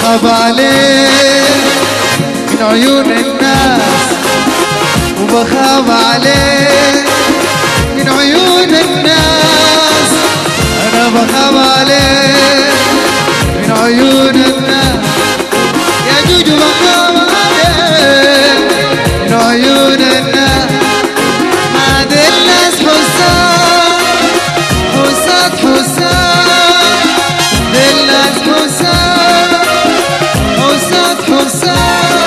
بخاف عليك من عيون الناس، وبخاف عليك من عيون الناس. أنا بخاف عليك من عيون الناس يا جوجو، بخاف عليك من عيون الناس. ما دي الناس حساد حساد حساد، دي الناس حساد حساد حساد.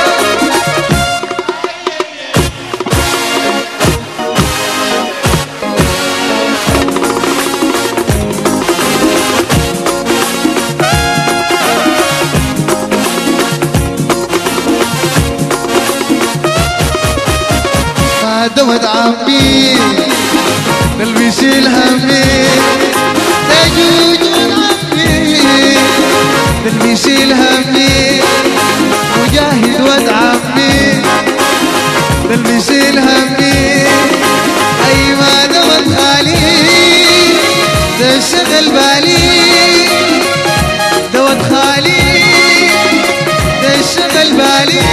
دوت عمي قلبي يشيل همي، تجوج عمي قلبي يشيل همي. مجاهد ود عمي قلبي يشيل همي. اي ما دوت خالي تشغل بالي، دوت خالي تشغل بالي.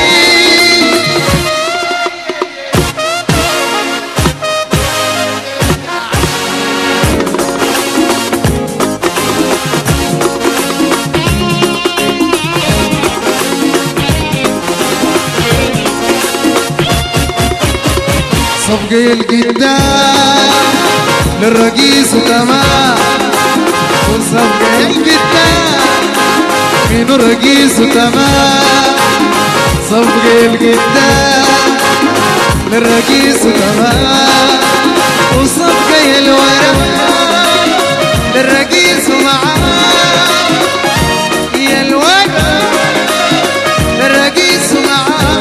صفقي القدام للرقيص وتمام، وصفقي القدام من الرقيص وتمام. صفقي القدام للرقيص وتمام، وصفقي الورا للرقيص ومعاه. يا الورا للرقيص ومعاه.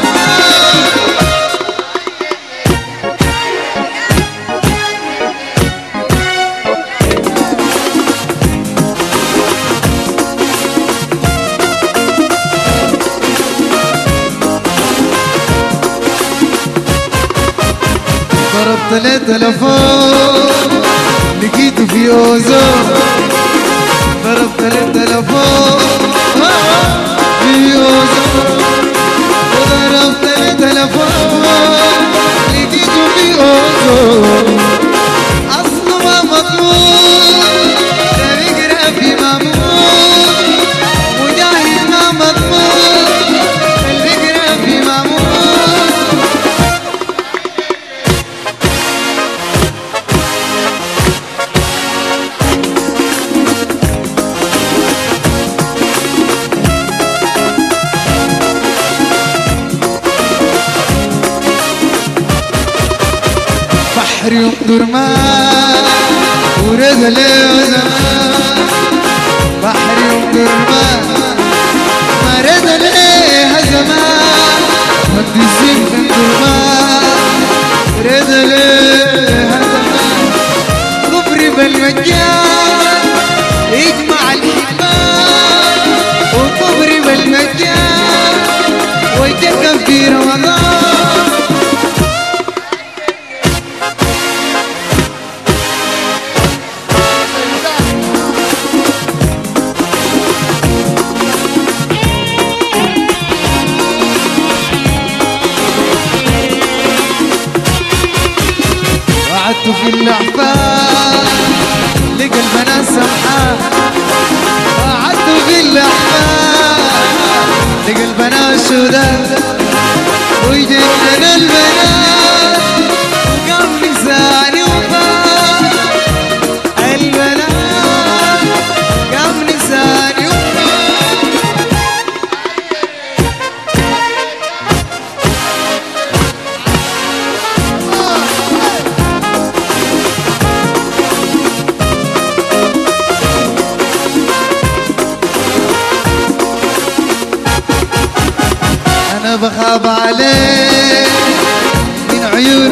ضربت له تلفون لقيته في اوزون، ضربت له تلفون في اوزون، وضربت له تلفون لقيته في اوزون. اصله ما مضمون ده بيقرا في مامون، مجاهد ما مضمون اللي بيقرا في مامون. بحر يقدر ما ورد له زمان، بحر يقدر ما رد له زمان. ود الزين يقدر ما رد له زمان. كفري بالمجان يجمع الحبان، وكفري بالمجان ويتكف في رمضان. وعدت في الأحباب لقلبنا سمحان، وعدت في الأحباب لقلبنا شداد. وجدنا البنات وقام لساني وفات، البنات قام لساني وفات. أنا بخاف عليك من عيون